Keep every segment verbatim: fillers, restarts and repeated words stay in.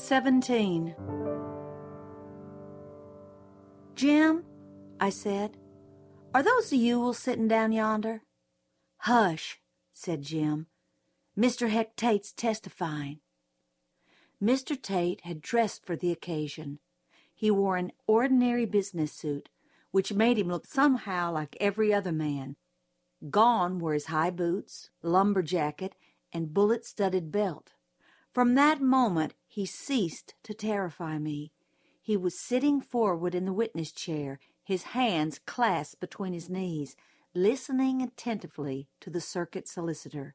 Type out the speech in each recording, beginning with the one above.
seventeen. "Jim," I said, "are those the Ewells sitting down yonder?" "Hush," said Jim. "Mister Heck Tate's testifying." Mister Tate had dressed for the occasion. He wore an ordinary business suit, which made him look somehow like every other man. Gone were his high boots, lumber jacket, and bullet-studded belt. From that moment he ceased to terrify me. He was sitting forward in the witness chair, his hands clasped between his knees, listening attentively to the circuit solicitor.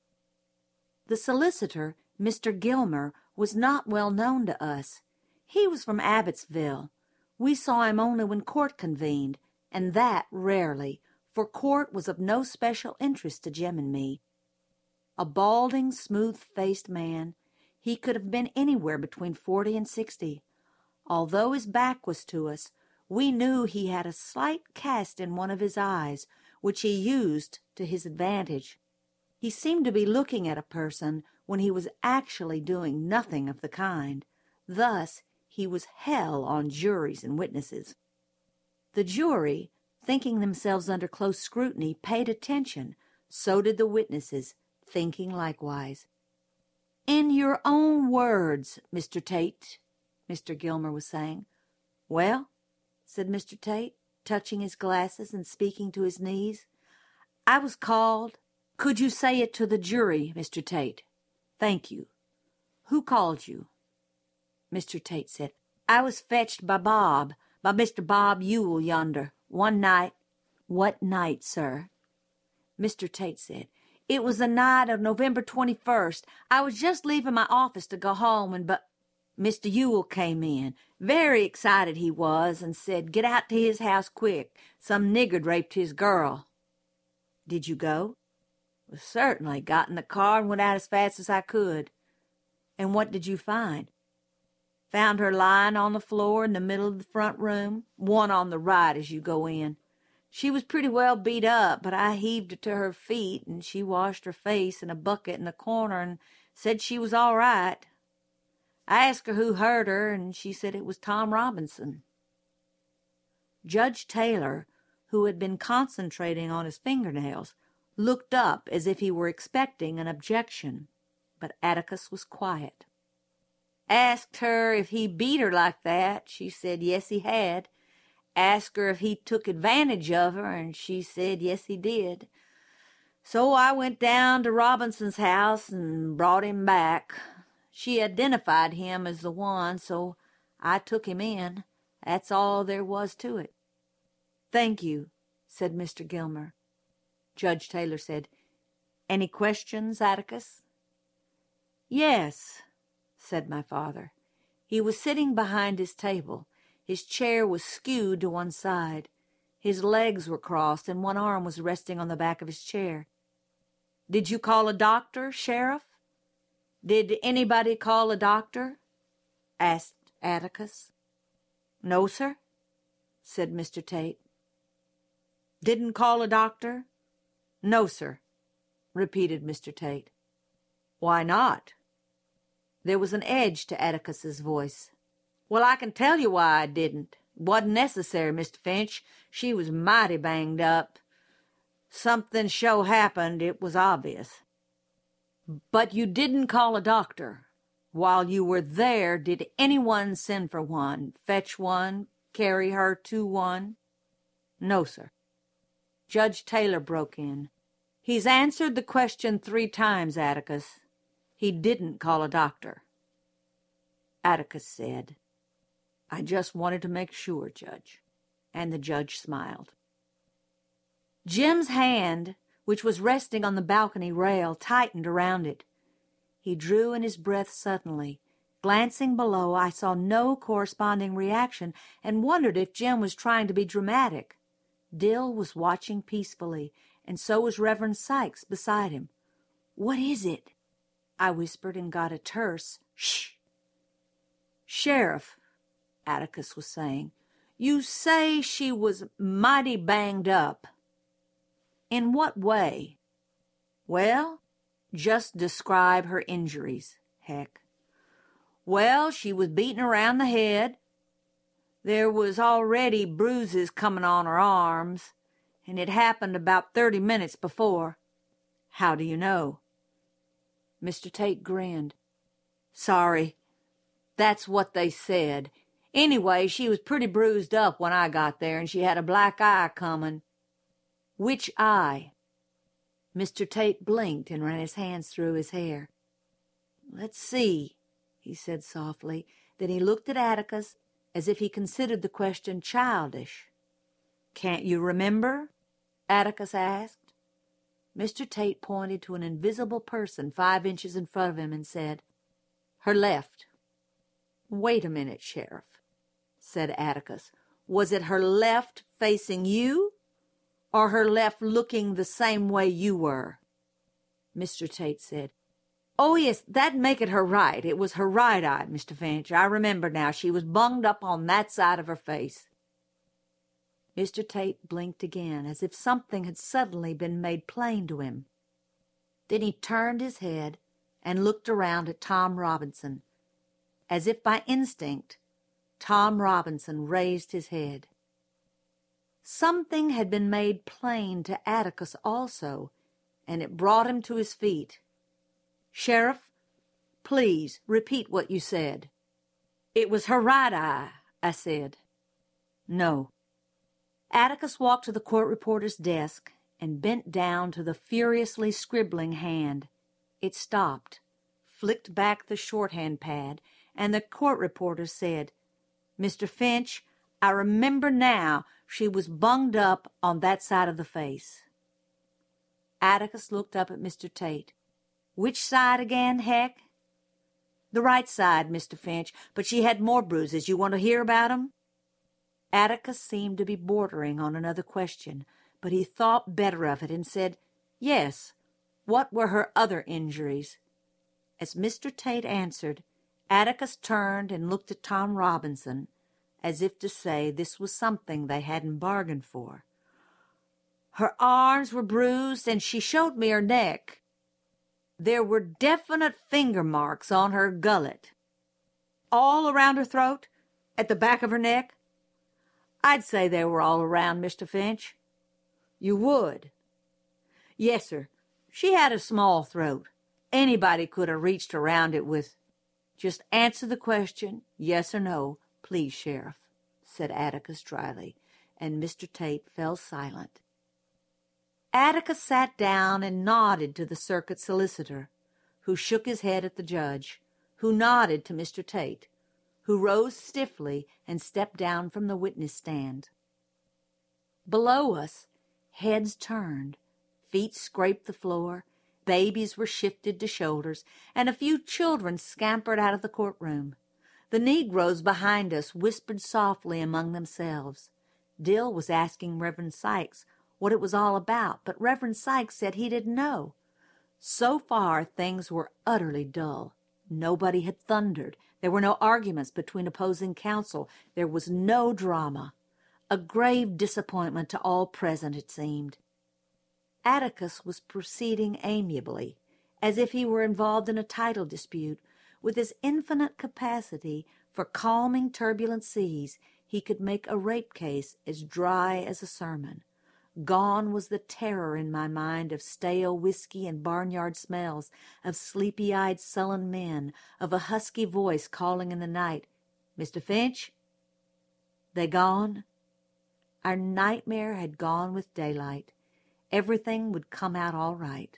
The solicitor, Mister Gilmer, was not well known to us. He was from Abbotsville. We saw him only when court convened, and that rarely, for court was of no special interest to Jim and me. A balding, smooth-faced man, he could have been anywhere between forty and sixty. Although his back was to us, we knew he had a slight cast in one of his eyes, which he used to his advantage. He seemed to be looking at a person when he was actually doing nothing of the kind. Thus, he was hell on juries and witnesses. The jury, thinking themselves under close scrutiny, paid attention. So did the witnesses, thinking likewise. "In your own words, Mister Tate," Mister Gilmer was saying. "Well," said Mister Tate, touching his glasses and speaking to his knees, "I was called—" "Could you say it to the jury, Mister Tate?" "Thank you. Who called you?" Mister Tate said, "I was fetched by Bob, by Mister Bob Ewell yonder, one night." "What night, sir?" Mister Tate said, "It was the night of November twenty-first. I was just leaving my office to go home, and but Mister Ewell came in. Very excited he was, and said, 'Get out to his house quick. Some niggard raped his girl.'" "Did you go?" "Well, certainly. Got in the car and went out as fast as I could." "And what did you find?" "Found her lying on the floor in the middle of the front room, one on the right as you go in. She was pretty well beat up, but I heaved her to her feet, and she washed her face in a bucket in the corner and said she was all right. I asked her who hurt her, and she said it was Tom Robinson." Judge Taylor, who had been concentrating on his fingernails, looked up as if he were expecting an objection, but Atticus was quiet. "Asked her if he beat her like that. She said yes, he had. Asked her if he took advantage of her, and she said yes, he did. So I went down to Robinson's house and brought him back. She identified him as the one, so I took him in. That's all there was to it." "Thank you," said Mister Gilmer. Judge Taylor said, "Any questions, Atticus?" "Yes," said my father. He was sitting behind his table. His chair was skewed to one side. His legs were crossed, and one arm was resting on the back of his chair. "Did you call a doctor, Sheriff?" "Did anybody call a doctor?" asked Atticus. "No, sir," said Mister Tate. "Didn't call a doctor?" "No, sir," repeated Mister Tate. "Why not?" There was an edge to Atticus's voice. "Well, I can tell you why I didn't. It wasn't necessary, Mister Finch. She was mighty banged up. Something sure happened, it was obvious." "But you didn't call a doctor. While you were there, did anyone send for one, fetch one, carry her to one?" "No, sir." Judge Taylor broke in. "He's answered the question three times, Atticus. He didn't call a doctor." Atticus said, "I just wanted to make sure, Judge." And the judge smiled. Jim's hand, which was resting on the balcony rail, tightened around it. He drew in his breath suddenly. Glancing below, I saw no corresponding reaction and wondered if Jim was trying to be dramatic. Dill was watching peacefully, and so was Reverend Sykes beside him. "What is it?" I whispered and got a terse "Shh." "Sheriff," Atticus was saying, "you say she was mighty banged up. In what way?" "Well, just describe her injuries, Heck." Well, she was beaten around the head. There was already bruises coming on her arms, and it happened about thirty minutes before. How do you know? Mister Tate grinned. Sorry, that's what they said. Anyway, she was pretty bruised up when I got there, and she had a black eye coming. Which eye? Mister Tate blinked and ran his hands through his hair. Let's see, he said softly. Then he looked at Atticus as if he considered the question childish. Can't you remember? Atticus asked. Mister Tate pointed to an invisible person five inches in front of him and said, Her left. Wait a minute, Sheriff, said Atticus. Was it her left facing you, or her left looking the same way you were? Mister Tate said, Oh, yes, that'd make it her right. It was her right eye, Mister Finch. I remember now. She was bunged up on that side of her face. Mister Tate blinked again, as if something had suddenly been made plain to him. Then he turned his head and looked around at Tom Robinson. As if by instinct, Tom Robinson raised his head. Something had been made plain to Atticus also, and it brought him to his feet. Sheriff, please repeat what you said. It was her right eye, I said. No. Atticus walked to the court reporter's desk and bent down to the furiously scribbling hand. It stopped, flicked back the shorthand pad, and the court reporter said, Mister Finch, I remember now she was bunged up on that side of the face. Atticus looked up at Mister Tate. Which side again, Heck? The right side, Mister Finch, but she had more bruises. You want to hear about 'em? Atticus seemed to be bordering on another question, but he thought better of it and said, Yes, what were her other injuries? As Mister Tate answered, Atticus turned and looked at Tom Robinson, as if to say this was something they hadn't bargained for. Her arms were bruised, and she showed me her neck. There were definite finger marks on her gullet. All around her throat? At the back of her neck? I'd say they were all around, Mister Finch. You would? Yes, sir. She had a small throat. Anybody could have reached around it with... Just answer the question, yes or no, please, Sheriff, said Atticus dryly, and Mister Tate fell silent. Atticus sat down and nodded to the circuit solicitor, who shook his head at the judge, who nodded to Mister Tate, who rose stiffly and stepped down from the witness stand. Below us, heads turned, feet scraped the floor, babies were shifted to shoulders, and a few children scampered out of the courtroom. The Negroes behind us whispered softly among themselves. Dill was asking Reverend Sykes what it was all about, but Reverend Sykes said he didn't know. So far, things were utterly dull. Nobody had thundered. There were no arguments between opposing counsel. There was no drama. A grave disappointment to all present, it seemed. Atticus was proceeding amiably, as if he were involved in a title dispute. With his infinite capacity for calming turbulent seas, he could make a rape case as dry as a sermon. Gone was the terror in my mind of stale whiskey and barnyard smells, of sleepy-eyed sullen men, of a husky voice calling in the night, Mister Finch? They gone? Our nightmare had gone with daylight. Everything would come out all right.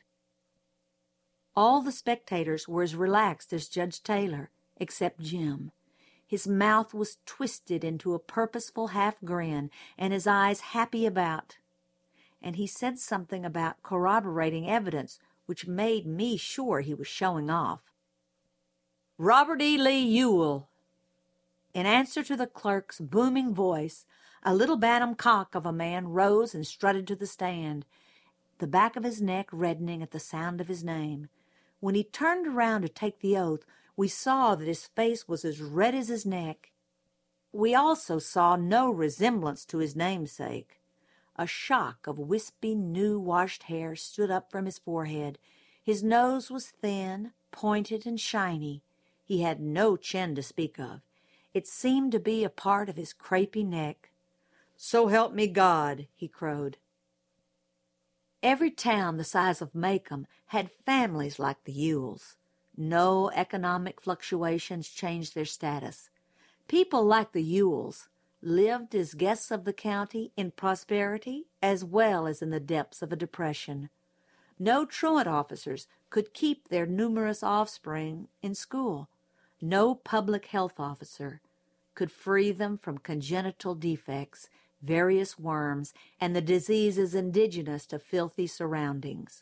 All the spectators were as relaxed as Judge Taylor, except Jim. His mouth was twisted into a purposeful half-grin, and his eyes happy about. And he said something about corroborating evidence, which made me sure he was showing off. Robert E. Lee Ewell. In answer to the clerk's booming voice, a little bantam cock of a man rose and strutted to the stand, the back of his neck reddening at the sound of his name. When he turned around to take the oath, we saw that his face was as red as his neck. We also saw no resemblance to his namesake. A shock of wispy, new-washed hair stood up from his forehead. His nose was thin, pointed, and shiny. He had no chin to speak of. It seemed to be a part of his crepey neck. "So help me God," he crowed. Every town the size of Macomb had families like the Ewells. No economic fluctuations changed their status. People like the Ewells lived as guests of the county in prosperity as well as in the depths of a depression. No truant officers could keep their numerous offspring in school. No public health officer could free them from congenital defects, various worms, and the diseases indigenous to filthy surroundings.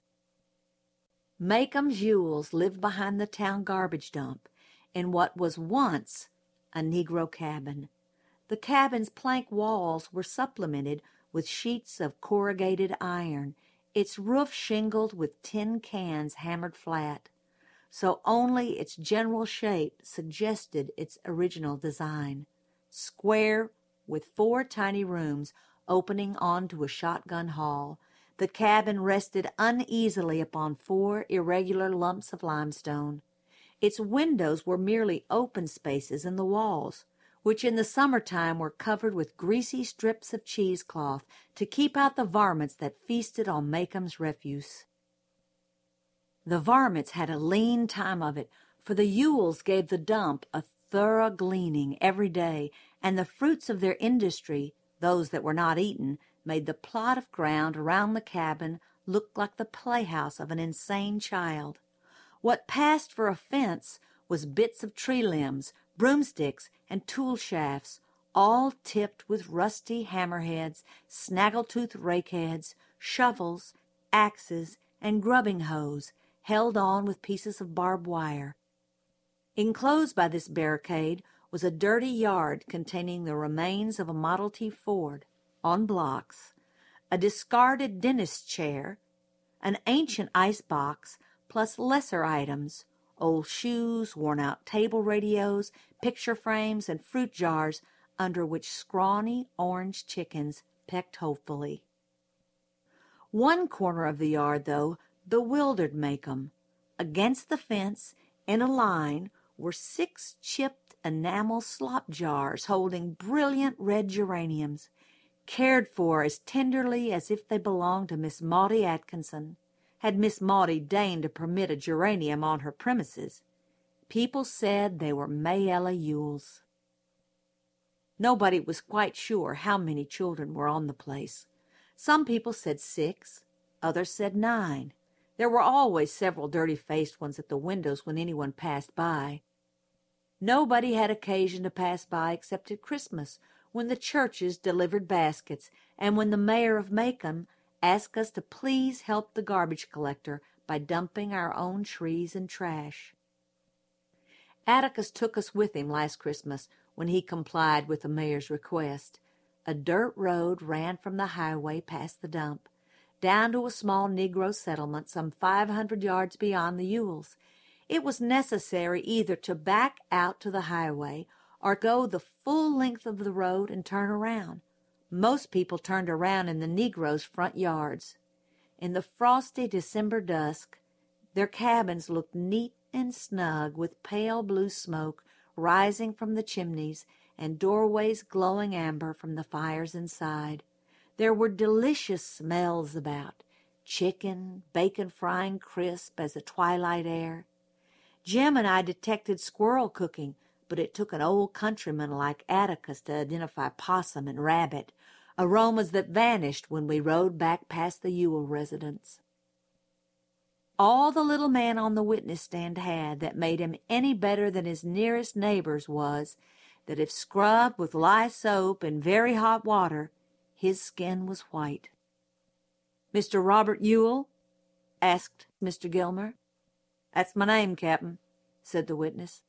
Macomb's Ewells lived behind the town garbage dump in what was once a Negro cabin. The cabin's plank walls were supplemented with sheets of corrugated iron, its roof shingled with tin cans hammered flat, so only its general shape suggested its original design. Square, with four tiny rooms opening onto a shotgun hall, the cabin rested uneasily upon four irregular lumps of limestone. Its windows were merely open spaces in the walls, which in the summertime were covered with greasy strips of cheesecloth to keep out the varmints that feasted on Macomb's refuse. The varmints had a lean time of it, for the Ewells gave the dump a thorough gleaning every day, and the fruits of their industry, those that were not eaten, made the plot of ground around the cabin look like the playhouse of an insane child. What passed for a fence was bits of tree limbs, broomsticks, and tool shafts, all tipped with rusty hammerheads, snaggletooth rakeheads, shovels, axes, and grubbing hoes, held on with pieces of barbed wire. Enclosed by this barricade was a dirty yard containing the remains of a Model T Ford on blocks, a discarded dentist's chair, an ancient ice box, plus lesser items, old shoes, worn-out table radios, picture frames, and fruit jars under which scrawny orange chickens pecked hopefully. One corner of the yard, though, bewildered Macomb. Against the fence, in a line, were six chipped enamel slop jars holding brilliant red geraniums, cared for as tenderly as if they belonged to Miss Maudie Atkinson, had Miss Maudie deigned to permit a geranium on her premises. People said they were Mayella Ewells. Nobody was quite sure how many children were on the place. Some people said six, others said nine. There were always several dirty-faced ones at the windows when anyone passed by. Nobody had occasion to pass by except at Christmas, when the churches delivered baskets, and when the mayor of Macomb asked us to please help the garbage collector by dumping our own trees and trash. Atticus took us with him last Christmas when he complied with the mayor's request. A dirt road ran from the highway past the dump, down to a small Negro settlement some five hundred yards beyond the Ewells. It was necessary either to back out to the highway or go the full length of the road and turn around. Most people turned around in the Negroes' front yards. In the frosty December dusk, their cabins looked neat and snug with pale blue smoke rising from the chimneys and doorways glowing amber from the fires inside. There were delicious smells about, chicken, bacon frying crisp as the twilight air. Jim and I detected squirrel cooking, but it took an old countryman like Atticus to identify possum and rabbit, aromas that vanished when we rode back past the Ewell residence. All the little man on the witness stand had that made him any better than his nearest neighbors was that if scrubbed with lye soap and very hot water, his skin was white. "Mister Robert Ewell?" asked Mister Gilmer. "That's my name, Captain," said the witness.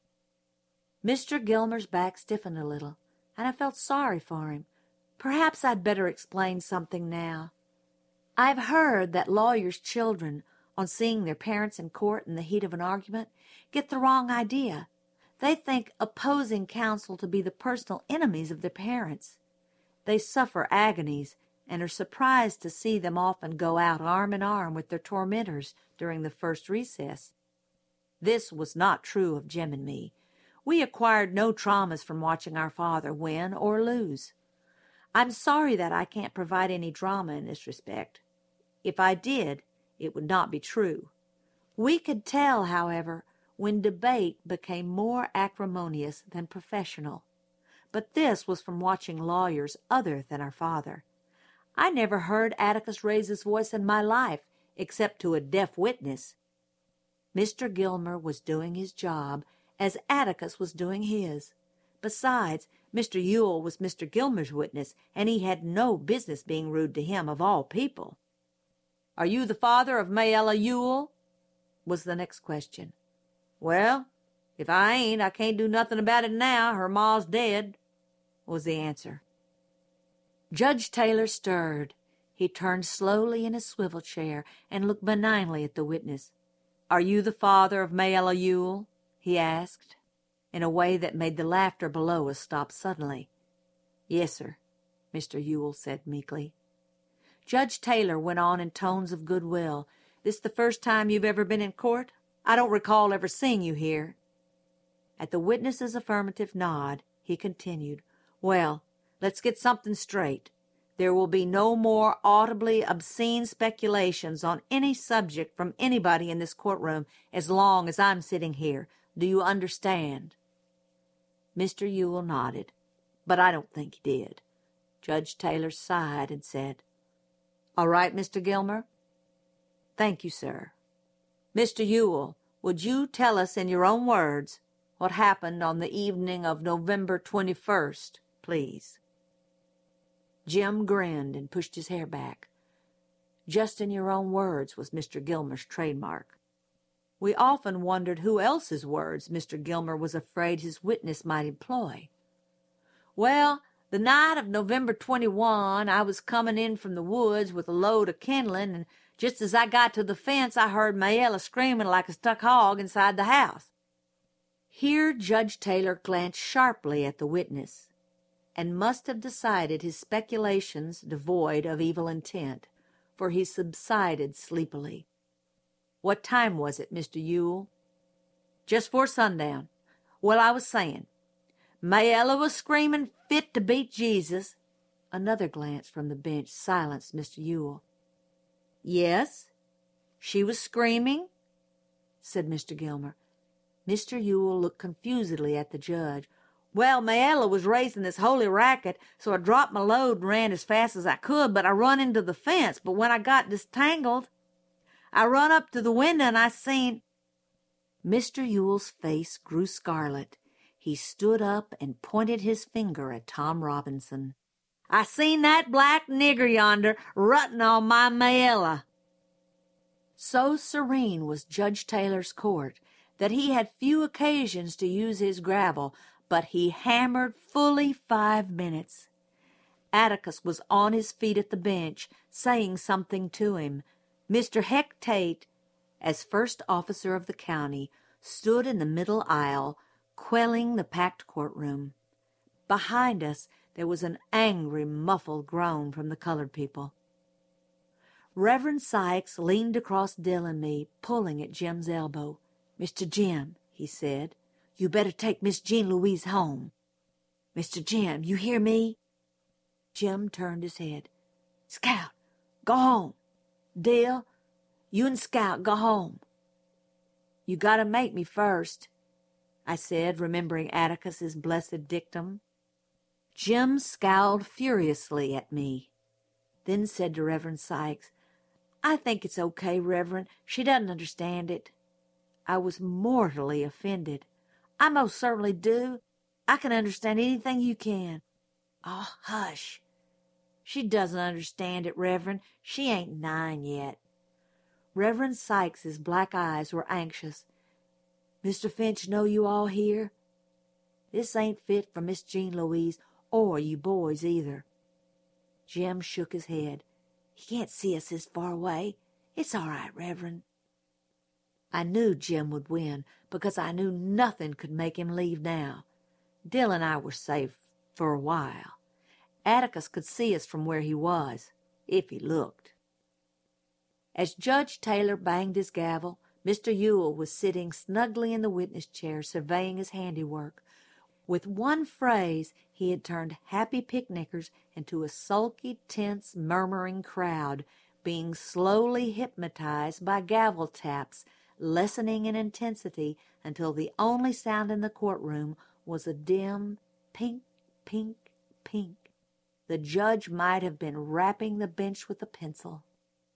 Mister Gilmer's back stiffened a little, and I felt sorry for him. Perhaps I'd better explain something now. I've heard that lawyers' children, on seeing their parents in court in the heat of an argument, get the wrong idea. They think opposing counsel to be the personal enemies of their parents. They suffer agonies and are surprised to see them often go out arm in arm with their tormentors during the first recess. This was not true of Jim and me. We acquired no traumas from watching our father win or lose. I'm sorry that I can't provide any drama in this respect. If I did, it would not be true. We could tell, however, when debate became more acrimonious than professional. But this was from watching lawyers other than our father. I never heard Atticus raise his voice in my life, except to a deaf witness. Mister Gilmer was doing his job as Atticus was doing his. Besides, Mister Ewell was Mister Gilmer's witness, and he had no business being rude to him of all people. "Are you the father of Mayella Ewell?" was the next question. "Well, if I ain't, I can't do nothing about it now. Her ma's dead," was the answer. Judge Taylor stirred. He turned slowly in his swivel chair and looked benignly at the witness. "Are you the father of Mayella Ewell?" he asked, in a way that made the laughter below us stop suddenly. "Yes, sir," Mister Ewell said meekly. Judge Taylor went on in tones of goodwill. "This the first time you've ever been in court? I don't recall ever seeing you here." At the witness's affirmative nod, he continued, "Well, let's get something straight. There will be no more audibly obscene speculations on any subject from anybody in this courtroom as long as I'm sitting here. Do you understand?" Mister Ewell nodded, but I don't think he did. Judge Taylor sighed and said, "All right, Mister Gilmer?" "Thank you, sir." "Mister Ewell, would you tell us in your own words what happened on the evening of November twenty-first, please?" Jim grinned and pushed his hair back. Just in your own words was Mister Gilmer's trademark. We often wondered who else's words Mister Gilmer was afraid his witness might employ. "Well, the night of November twenty-first, I was coming in from the woods with a load of kindling, and just as I got to the fence, I heard Mayella screaming like a stuck hog inside the house." Here Judge Taylor glanced sharply at the witness, and must have decided his speculations devoid of evil intent, for he subsided sleepily. "What time was it, Mister Ewell?" "Just 'fore sundown. Well, I was saying, Mayella was screaming fit to beat Jesus." Another glance from the bench silenced Mister Ewell. "Yes, she was screaming," said Mister Gilmer. Mister Ewell looked confusedly at the judge. "Well, Mayella was raising this holy racket, so I dropped my load and ran as fast as I could, but I run into the fence. But when I got distangled, I run up to the window and I seen—" Mister Ewell's face grew scarlet. He stood up and pointed his finger at Tom Robinson. "I seen that black nigger yonder rutting on my Mayella." So serene was Judge Taylor's court that he had few occasions to use his gravel, but he hammered fully five minutes. Atticus was on his feet at the bench, saying something to him. Mister Heck Tate, as first officer of the county, stood in the middle aisle, quelling the packed courtroom. Behind us there was an angry, muffled groan from the colored people. Reverend Sykes leaned across Dill and me, pulling at Jim's elbow. "Mister Jim," he said, "you better take Miss Jean Louise home. Mister Jim, you hear me?" Jim turned his head. "Scout, go home. Dill, you and Scout go home." "You gotta make me first," I said, remembering Atticus's blessed dictum. Jim scowled furiously at me, then said to Reverend Sykes, "I think it's okay, Reverend. She doesn't understand it." I was mortally offended. "I most certainly do. I can understand anything you can." "Oh, hush. She doesn't understand it, Reverend. She ain't nine yet." Reverend Sykes's black eyes were anxious. "Mister Finch know you all here? This ain't fit for Miss Jean Louise or you boys either." Jim shook his head. "He can't see us this far away. It's all right, Reverend." I knew Jim would win because I knew nothing could make him leave now. Dill and I were safe for a while. Atticus could see us from where he was, if he looked. As Judge Taylor banged his gavel, Mister Ewell was sitting snugly in the witness chair, surveying his handiwork. With one phrase, he had turned happy picnickers into a sulky, tense, murmuring crowd, being slowly hypnotized by gavel taps, lessening in intensity until the only sound in the courtroom was a dim pink, pink, pink. The judge might have been rapping the bench with a pencil.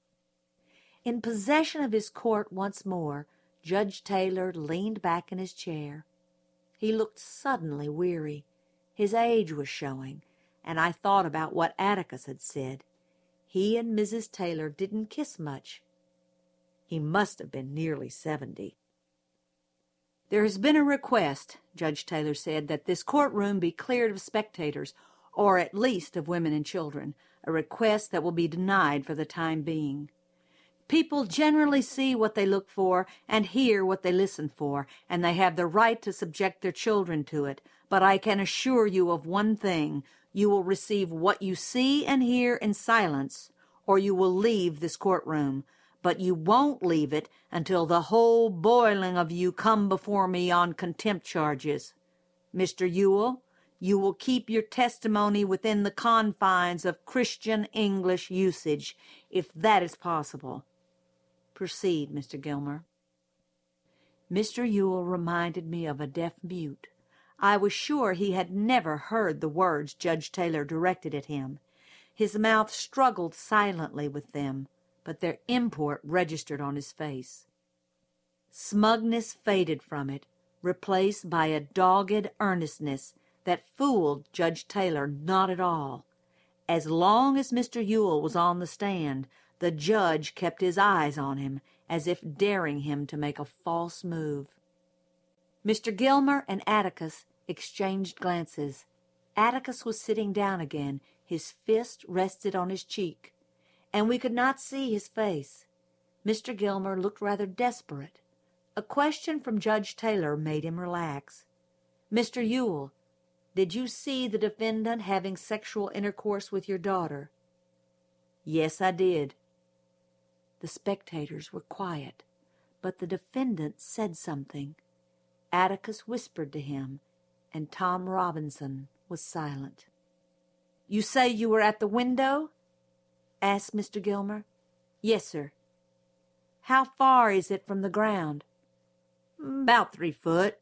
In possession of his court once more, Judge Taylor leaned back in his chair. He looked suddenly weary. His age was showing, and I thought about what Atticus had said. He and Missus Taylor didn't kiss much. He must have been nearly seventy. "There has been a request," Judge Taylor said, "that this courtroom be cleared of spectators, or at least of women and children, a request that will be denied for the time being. People generally see what they look for and hear what they listen for, and they have the right to subject their children to it. But I can assure you of one thing. You will receive what you see and hear in silence, or you will leave this courtroom. But you won't leave it until the whole boiling of you come before me on contempt charges. Mister Ewell, you will keep your testimony within the confines of Christian English usage, if that is possible. Proceed, Mister Gilmer." Mister Ewell reminded me of a deaf mute. I was sure he had never heard the words Judge Taylor directed at him. His mouth struggled silently with them, but their import registered on his face. Smugness faded from it, replaced by a dogged earnestness that fooled Judge Taylor not at all. As long as Mister Ewell was on the stand, the judge kept his eyes on him, as if daring him to make a false move. Mister Gilmer and Atticus exchanged glances. Atticus was sitting down again, his fist rested on his cheek, and we could not see his face. Mister Gilmer looked rather desperate. A question from Judge Taylor made him relax. "Mister Ewell, did you see the defendant having sexual intercourse with your daughter?" "Yes, I did." The spectators were quiet, but the defendant said something. Atticus whispered to him, and Tom Robinson was silent. "You say you were at the window?" asked Mister Gilmer. "Yes, sir." "How far is it from the ground?" "About three foot."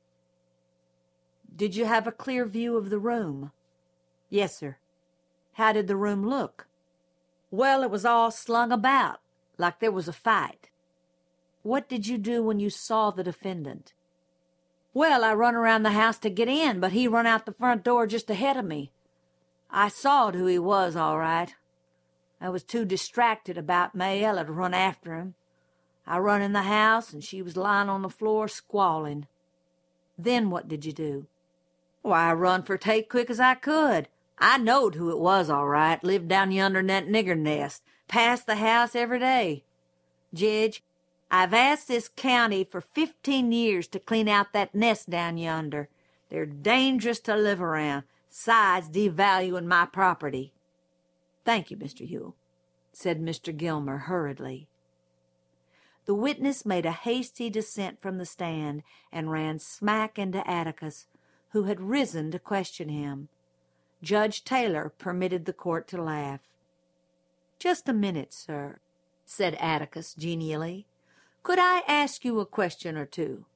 "Did you have a clear view of the room?" "Yes, sir." "How did the room look?" "Well, it was all slung about, like there was a fight." "What did you do when you saw the defendant?" "Well, I run around the house to get in, but he run out the front door just ahead of me. I sawed who he was, all right. I was too distracted about Mayella to run after him. I run in the house, and she was lying on the floor squalling." "Then what did you do?" "Why, I run for take quick as I could. I knowed who it was, all right. Lived down yonder in that nigger nest. Passed the house every day. Jedge, I've asked this county for fifteen years to clean out that nest down yonder. They're dangerous to live around, sides devaluing my property." "Thank you, Mister Ewell," said Mister Gilmer hurriedly. The witness made a hasty descent from the stand and ran smack into Atticus, who had risen to question him. Judge Taylor permitted the court to laugh. "Just a minute, sir," said Atticus genially. "Could I ask you a question or two?"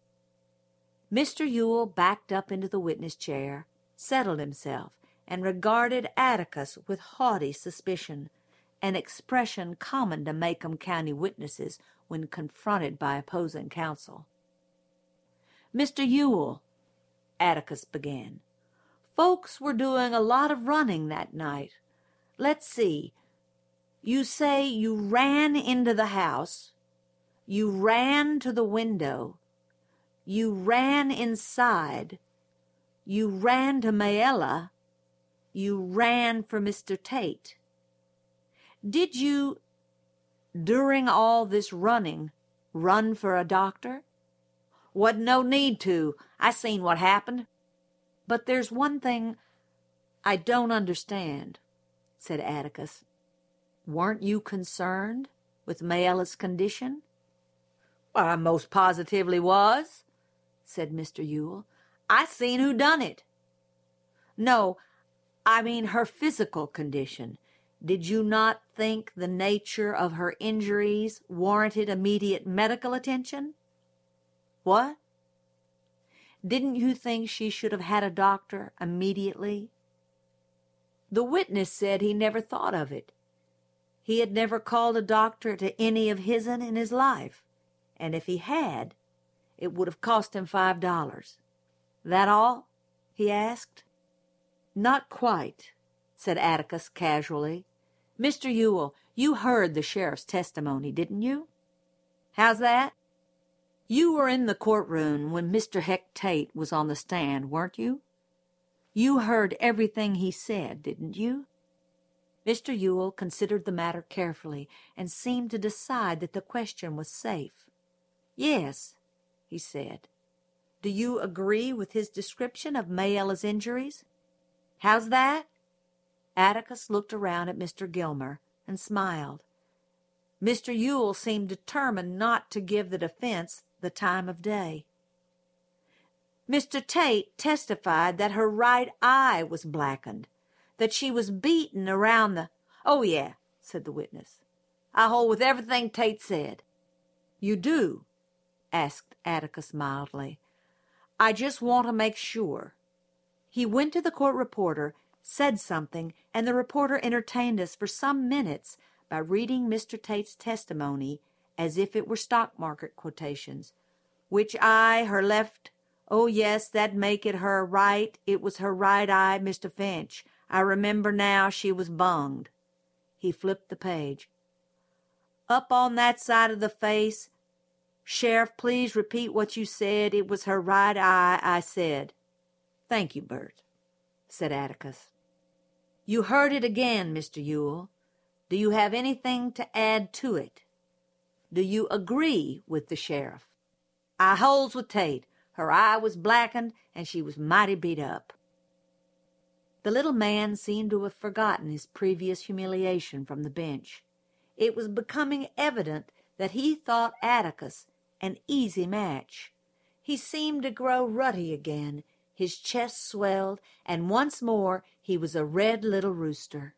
Mister Ewell backed up into the witness chair, settled himself, and regarded Atticus with haughty suspicion, an expression common to Macomb County witnesses when confronted by opposing counsel. "Mister Ewell," Atticus began, "folks were doing a lot of running that night. Let's see. You say you ran into the house, you ran to the window, you ran inside, you ran to Mayella, you ran for Mister Tate. Did you, during all this running, run for a doctor?" "Wasn't no need to. I seen what happened." "But there's one thing I don't understand," said Atticus. "Weren't you concerned with Mayella's condition?" Well, I most positively was, said Mister Ewell. I seen who done it. No, I mean her physical condition. Did you not think the nature of her injuries warranted immediate medical attention? What? Didn't you think she should have had a doctor immediately? The witness said he never thought of it. He had never called a doctor to any of his'n in his life, and if he had, it would have cost him five dollars. That all? He asked. Not quite, said Atticus casually. Mister Ewell, you heard the sheriff's testimony, didn't you? How's that? You were in the courtroom when Mister Heck Tate was on the stand, weren't you? You heard everything he said, didn't you? Mister Ewell considered the matter carefully and seemed to decide that the question was safe. Yes, he said. Do you agree with his description of Mayella's injuries? How's that? Atticus looked around at Mister Gilmer and smiled. Mister Ewell seemed determined not to give the defense the time of day. Mister Tate testified that her right eye was blackened, that she was beaten around the... Oh, yeah, said the witness. I hold with everything Tate said. You do? Asked Atticus mildly. I just want to make sure. He went to the court reporter, said something, and the reporter entertained us for some minutes by reading Mister Tate's testimony as if it were stock market quotations. Which eye, her left? Oh, yes, that'd make it her right. It was her right eye, Mister Finch. I remember now she was bunged. He flipped the page. Up on that side of the face. Sheriff, please repeat what you said. It was her right eye, I said. Thank you, Bert, said Atticus. You heard it again, Mister Ewell. Do you have anything to add to it? Do you agree with the sheriff? I holds with Tate. Her eye was blackened, and she was mighty beat up. The little man seemed to have forgotten his previous humiliation from the bench. It was becoming evident that he thought Atticus an easy match. He seemed to grow ruddy again, his chest swelled, and once more he was a red little rooster.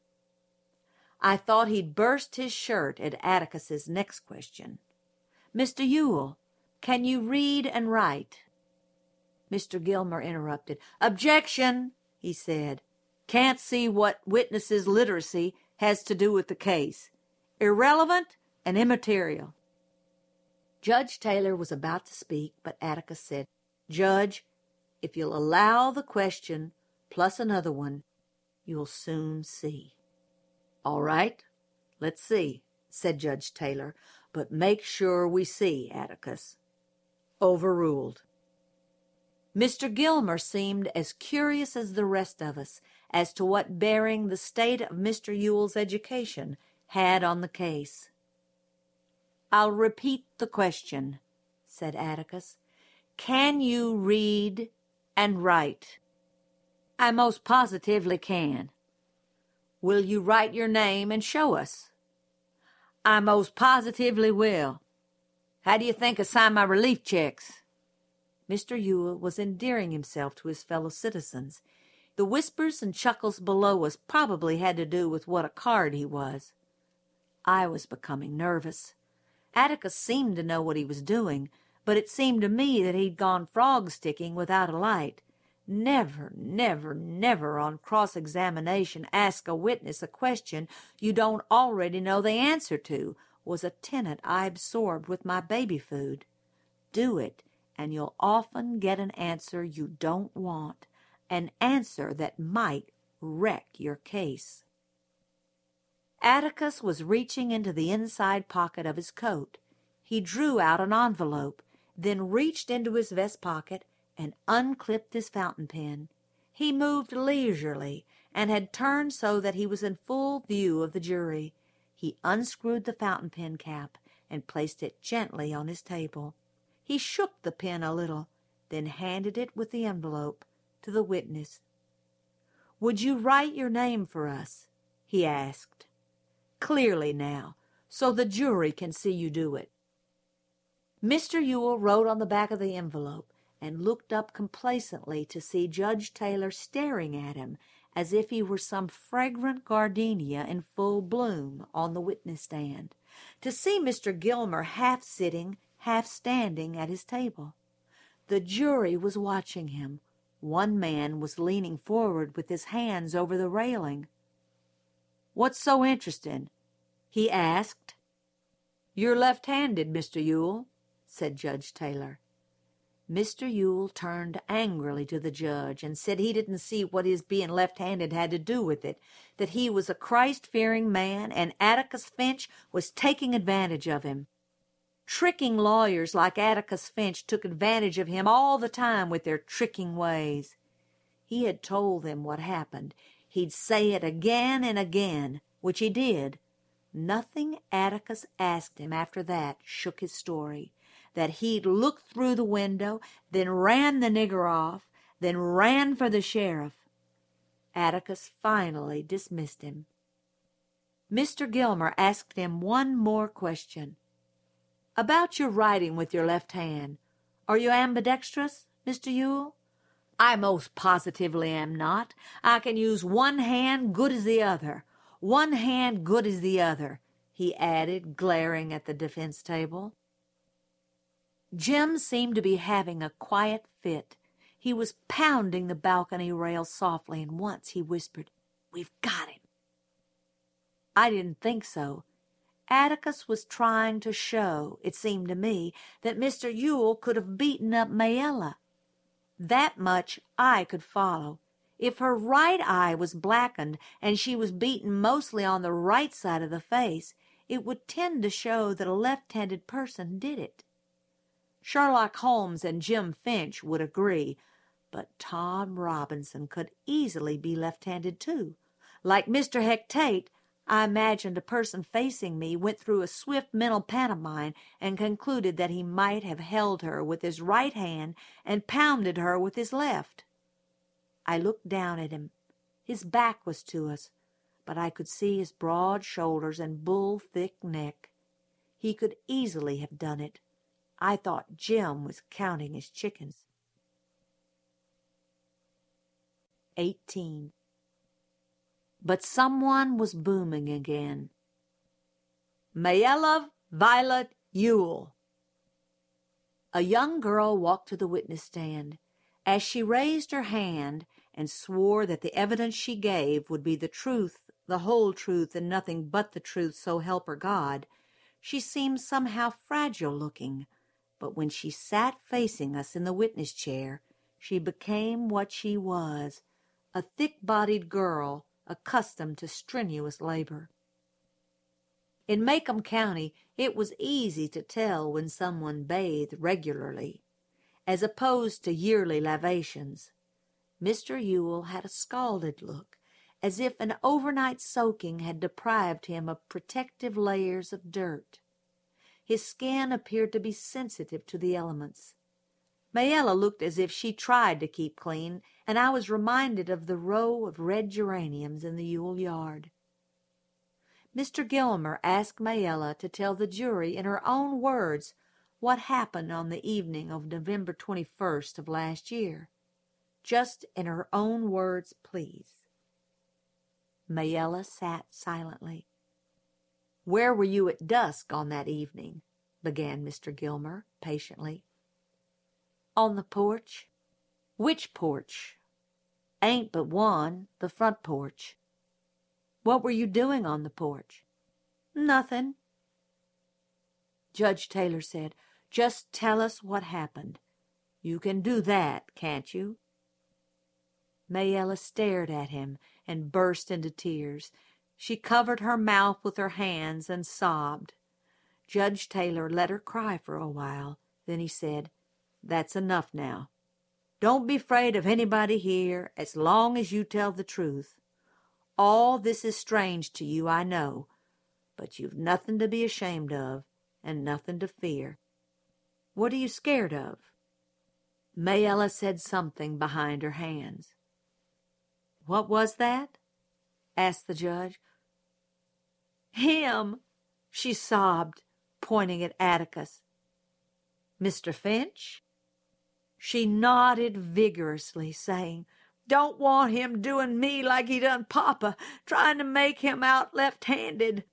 I thought he'd burst his shirt at Atticus's next question. Mister Ewell, can you read and write? Mister Gilmer interrupted. Objection, he said. Can't see what witnesses' literacy has to do with the case. Irrelevant and immaterial. Judge Taylor was about to speak, but Atticus said, Judge, if you'll allow the question plus another one, you'll soon see. All right, let's see, said Judge Taylor, but make sure we see, Atticus. Overruled. Mister Gilmer seemed as curious as the rest of us as to what bearing the state of Mister Ewell's education had on the case. I'll repeat the question, said Atticus. Can you read and write? I most positively can. Will you write your name and show us? I most positively will. How do you think I sign my relief checks? Mister Ewell was endearing himself to his fellow citizens. The whispers and chuckles below us probably had to do with what a card he was. I was becoming nervous. Atticus seemed to know what he was doing, but it seemed to me that he'd gone frog-sticking without a light. Never, never, never on cross-examination ask a witness a question you don't already know the answer to, was a tenet I absorbed with my baby food. Do it, and you'll often get an answer you don't want, an answer that might wreck your case. Atticus was reaching into the inside pocket of his coat. He drew out an envelope, then reached into his vest pocket and unclipped his fountain pen. He moved leisurely and had turned so that he was in full view of the jury. He unscrewed the fountain pen cap and placed it gently on his table. He shook the pen a little, then handed it with the envelope to the witness. Would you write your name for us? He asked. Clearly now, so the jury can see you do it. Mister Ewell wrote on the back of the envelope and looked up complacently to see Judge Taylor staring at him as if he were some fragrant gardenia in full bloom on the witness stand, to see Mister Gilmer half sitting, half standing at his table. The jury was watching him. One man was leaning forward with his hands over the railing. "What's so interesting?" he asked. "You're left-handed, Mister Ewell," said Judge Taylor. Mister Ewell turned angrily to the judge and said he didn't see what his being left-handed had to do with it, that he was a Christ-fearing man and Atticus Finch was taking advantage of him. Tricking lawyers like Atticus Finch took advantage of him all the time with their tricking ways. He had told them what happened. He'd say it again and again, which he did. Nothing Atticus asked him after that shook his story. That he'd looked through the window, then ran the nigger off, then ran for the sheriff. Atticus finally dismissed him. Mister Gilmer asked him one more question. "About your writing with your left hand. Are you ambidextrous, Mister Ewell?" "I most positively am not. I can use one hand good as the other. One hand good as the other," he added, glaring at the defense table. Jim seemed to be having a quiet fit. He was pounding the balcony rail softly, and once he whispered, "We've got him." I didn't think so. Atticus was trying to show, it seemed to me, that Mister Ewell could have beaten up Mayella. That much I could follow. If her right eye was blackened and she was beaten mostly on the right side of the face, it would tend to show that a left-handed person did it. Sherlock Holmes and Jim Finch would agree, but Tom Robinson could easily be left-handed too. Like Mister Hectate, I imagined a person facing me went through a swift mental pantomime and concluded that he might have held her with his right hand and pounded her with his left. I looked down at him. His back was to us, but I could see his broad shoulders and bull-thick neck. He could easily have done it. I thought Jim was counting his chickens. Eighteen. But someone was booming again. "Mayella Violet Ewell." A young girl walked to the witness stand. As she raised her hand and swore that the evidence she gave would be the truth, the whole truth, and nothing but the truth, so help her God, she seemed somehow fragile-looking. But when she sat facing us in the witness chair, she became what she was, a thick-bodied girl accustomed to strenuous labor. In Macomb County, it was easy to tell when someone bathed regularly, as opposed to yearly lavations. Mister Ewell had a scalded look, as if an overnight soaking had deprived him of protective layers of dirt. His skin appeared to be sensitive to the elements. Mayella looked as if she tried to keep clean, and I was reminded of the row of red geraniums in the Ewell yard. Mister Gilmer asked Mayella to tell the jury in her own words what happened on the evening of November twenty-first of last year. Just in her own words, please. Mayella sat silently. "Where were you at dusk on that evening?" began Mister Gilmer patiently. "On the porch." "Which porch?" "Ain't but one, the front porch." "What were you doing on the porch?" "Nothing." Judge Taylor said, "Just tell us what happened. You can do that, can't you?" Mayella stared at him and burst into tears. She covered her mouth with her hands and sobbed. Judge Taylor let her cry for a while. Then he said, "That's enough now. Don't be afraid of anybody here as long as you tell the truth. All this is strange to you, I know, but you've nothing to be ashamed of and nothing to fear. What are you scared of?" Mayella said something behind her hands. "What was that?" asked the judge. "Him," she sobbed, pointing at Atticus. Mister Finch?" She nodded vigorously, saying, "Don't want him doing me like he done Papa, trying to make him out left-handed."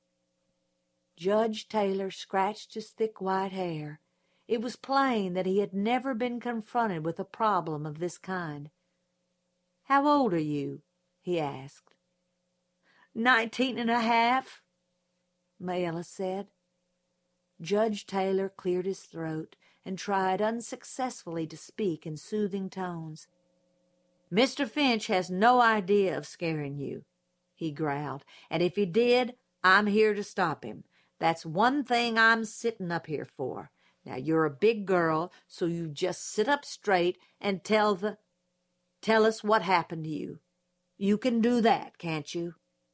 Judge Taylor scratched his thick white hair. It was plain that he had never been confronted with a problem of this kind. "How old are you?" he asked. Nineteen and a half, Mayella said. Judge Taylor cleared his throat and tried unsuccessfully to speak in soothing tones. "Mister Finch has no idea of scaring you," he growled, "and if he did, I'm here to stop him. That's one thing I'm sitting up here for. Now, you're a big girl, so you just sit up straight and tell the... tell us what happened to you. You can do that, can't you?"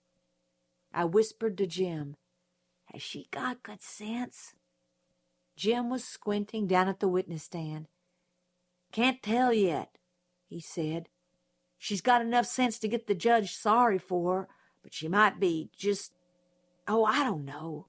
I whispered to Jim, "Has she got good sense?" Jim was squinting down at the witness stand. "Can't tell yet," he said. "She's got enough sense to get the judge sorry for her, but she might be just... oh, I don't know."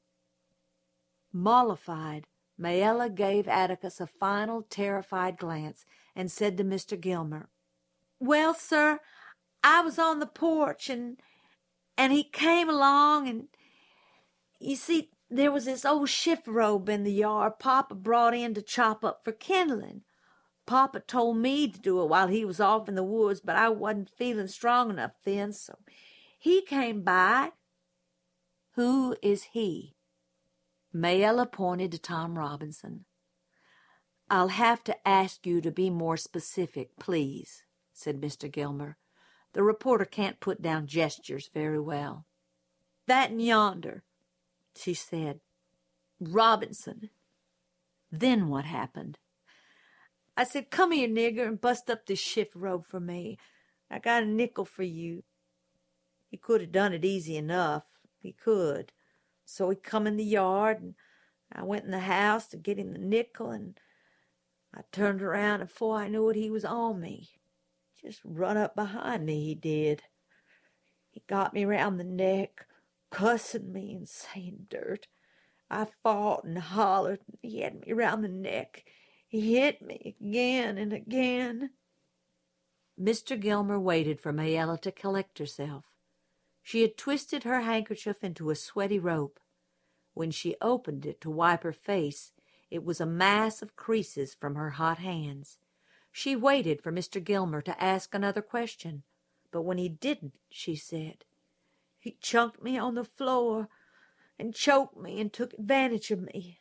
Mollified, Mayella gave Atticus a final terrified glance and said to Mister Gilmer, "Well, sir, I was on the porch, and and he came along, and you see, there was this old shift robe in the yard Papa brought in to chop up for kindling. Papa told me to do it while he was off in the woods, but I wasn't feeling strong enough then, so he came by." "Who is he?" Mayella pointed to Tom Robinson. "I'll have to ask you to be more specific, please," said Mister Gilmer. "The reporter can't put down gestures very well." "That and yonder," she said. "Robinson." "Then what happened?" "I said, 'Come here, nigger, and bust up this shift robe for me. I got a nickel for you.' He could have done it easy enough. He could. So he come in the yard, and I went in the house to get him the nickel, and I turned around, and before I knew it, he was on me. Just run up behind me, he did. He got me round the neck, cussing me and saying dirt. I fought and hollered, and he had me round the neck. He hit me again and again." Mister Gilmer waited for Mayella to collect herself. She had twisted her handkerchief into a sweaty rope. When she opened it to wipe her face, it was a mass of creases from her hot hands. She waited for Mister Gilmer to ask another question, but when he didn't, she said, "He chunked me on the floor and choked me and took advantage of me."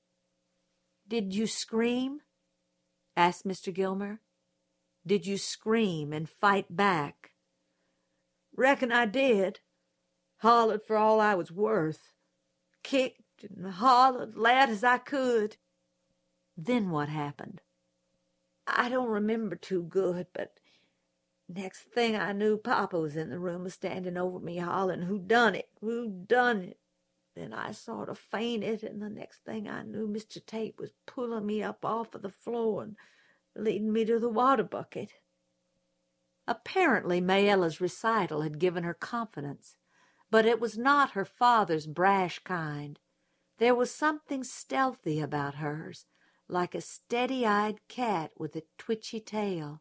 "Did you scream?" asked Mister Gilmer. "Did you scream and fight back?" "Reckon I did. Hollered for all I was worth. Kicked and hollered loud as I could." "Then what happened?" "I don't remember too good, but next thing I knew, Papa was in the room standing over me hollering, 'Who done it? Who done it?' Then I sort of fainted, and the next thing I knew, Mister Tate was pulling me up off of the floor and leading me to the water bucket." Apparently Mayella's recital had given her confidence, but it was not her father's brash kind. There was something stealthy about hers, like a steady-eyed cat with a twitchy tail.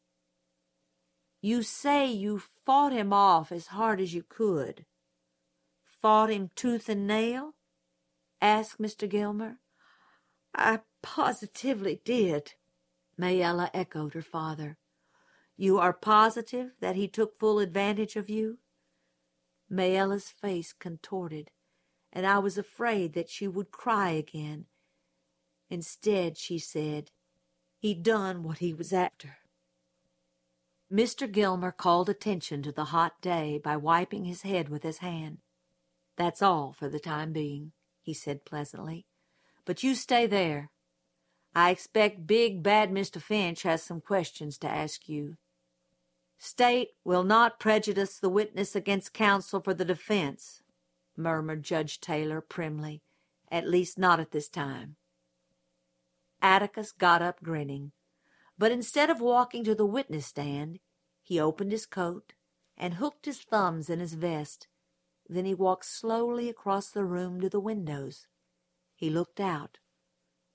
"You say you fought him off as hard as you could. Fought him tooth and nail?" asked Mister Gilmer. "I positively did," Mayella echoed her father. "You are positive that he took full advantage of you?" Mayella's face contorted, and I was afraid that she would cry again. Instead, she said, "He done what he was after." Mister Gilmer called attention to the hot day by wiping his head with his hand. "That's all for the time being," he said pleasantly. "But you stay there. I expect big, bad Mister Finch has some questions to ask you." "State will not prejudice the witness against counsel for the defense," murmured Judge Taylor primly, "at least not at this time." Atticus got up grinning, but instead of walking to the witness stand, he opened his coat and hooked his thumbs in his vest. Then he walked slowly across the room to the windows. He looked out.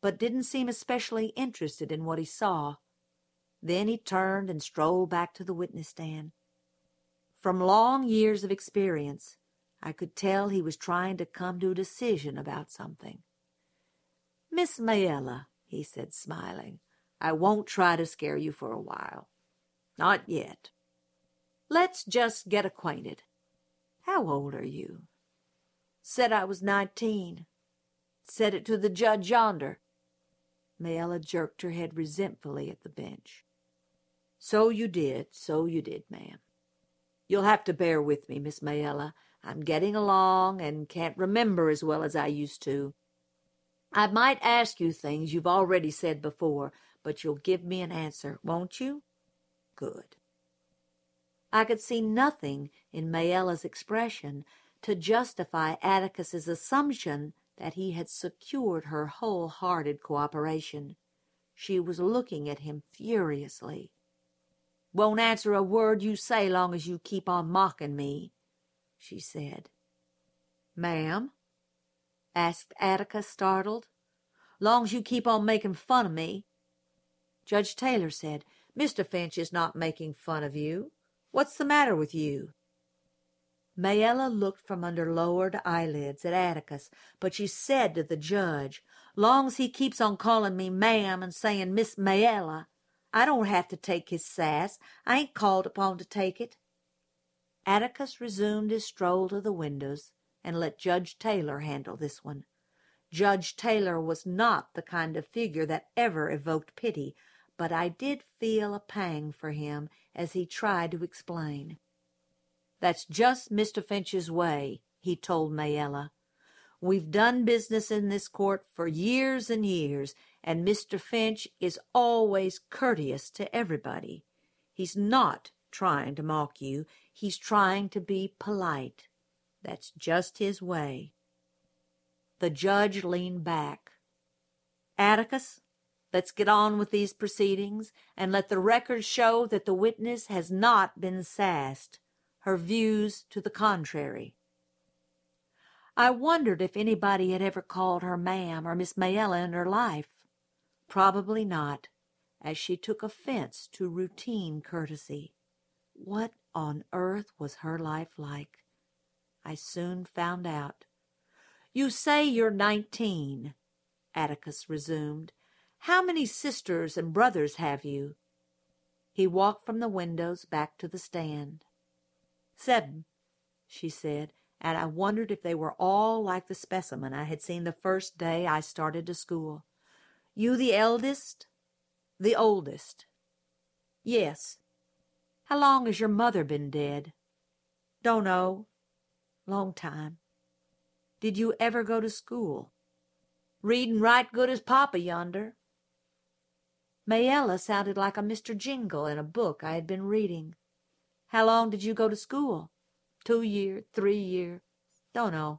but didn't seem especially interested in what he saw. Then he turned and strolled back to the witness stand. From long years of experience, I could tell he was trying to come to a decision about something. "Miss Mayella," he said, smiling, "I won't try to scare you for a while. Not yet. Let's just get acquainted. How old are you?" "Said I was nineteen. Said it to the judge yonder." Mayella jerked her head resentfully at the bench. "So you did, so you did, ma'am. You'll have to bear with me, Miss Mayella. I'm getting along and can't remember as well as I used to. I might ask you things you've already said before, but you'll give me an answer, won't you?" "Good." I could see nothing in Mayella's expression to justify Atticus's assumption that he had secured her wholehearted cooperation. She was looking at him furiously. "Won't answer a word you say long as you keep on mocking me," she said. "Ma'am?" asked Atticus, startled. "Long as you keep on making fun of me." Judge Taylor said, "Mister Finch is not making fun of you. What's the matter with you?" Mayella looked from under lowered eyelids at Atticus, but she said to the judge, "Long as he keeps on calling me ma'am and saying Miss Mayella, I don't have to take his sass. I ain't called upon to take it." Atticus resumed his stroll to the windows and let Judge Taylor handle this one. Judge Taylor was not the kind of figure that ever evoked pity, but I did feel a pang for him as he tried to explain. "That's just Mister Finch's way," he told Mayella. "We've done business in this court for years and years, and Mister Finch is always courteous to everybody. He's not trying to mock you. He's trying to be polite. That's just his way." The judge leaned back. "Atticus, let's get on with these proceedings, and let the record show that the witness has not been sassed. Her views to the contrary." I wondered if anybody had ever called her ma'am or Miss Mayella in her life. Probably not, as she took offense to routine courtesy. What on earth was her life like? I soon found out. "You say you're nineteen," Atticus resumed. "How many sisters and brothers have you?" He walked from the windows back to the stand. "Seven," she said, and I wondered if they were all like the specimen I had seen the first day I started to school. "You the eldest?" "The oldest." "Yes." "How long has your mother been dead?" "Don't know. Long time." "Did you ever go to school?" "Reading right good as Papa yonder." Mayella sounded like a Mister Jingle in a book I had been reading. "How long did you go to school?" "Two year, three year. Don't know."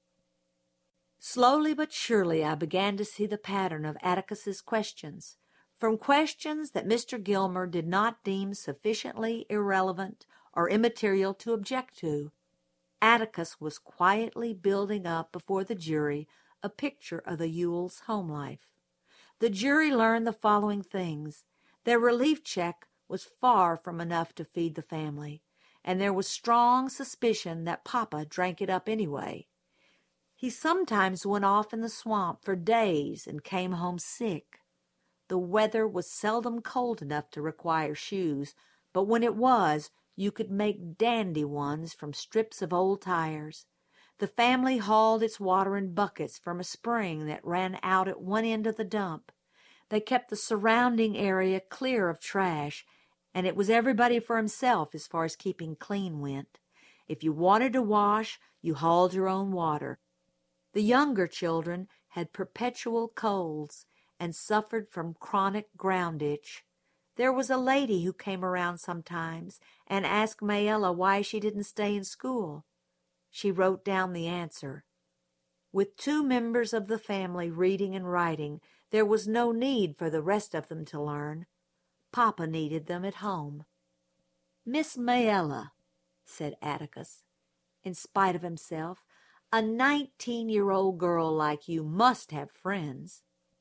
Slowly but surely I began to see the pattern of Atticus's questions. From questions that Mister Gilmer did not deem sufficiently irrelevant or immaterial to object to, Atticus was quietly building up before the jury a picture of the Ewells' home life. The jury learned the following things. Their relief check was far from enough to feed the family, and there was strong suspicion that Papa drank it up anyway. He sometimes went off in the swamp for days and came home sick. The weather was seldom cold enough to require shoes, but when it was, you could make dandy ones from strips of old tires. The family hauled its water in buckets from a spring that ran out at one end of the dump. They kept the surrounding area clear of trash, and it was everybody for himself as far as keeping clean went. If you wanted to wash, you hauled your own water. The younger children had perpetual colds and suffered from chronic ground itch. There was a lady who came around sometimes and asked Mayella why she didn't stay in school. She wrote down the answer. With two members of the family reading and writing, there was no need for the rest of them to learn. Papa needed them at home. "Miss Mayella," said Atticus, in spite of himself, "a nineteen-year-old girl like you must have friends."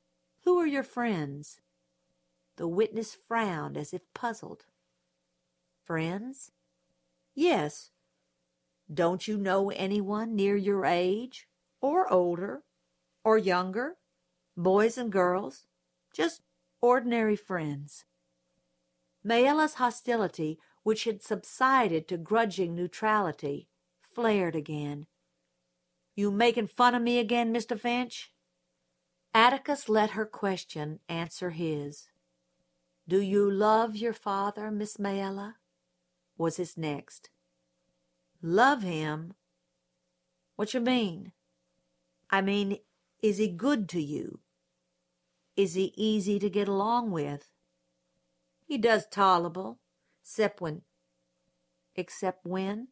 Who are your friends? The witness frowned as if puzzled. Friends? Yes. Don't you know anyone near your age, or older, or younger? Boys and girls? Just ordinary friends. Mayella's hostility, which had subsided to grudging neutrality, flared again. You making fun of me again, Mister Finch? Atticus let her question answer his. Do you love your father, Miss Mayella? Was his next. Love him? What you mean? I mean, is he good to you? Is he easy to get along with? He does tolerable, except when... Except when?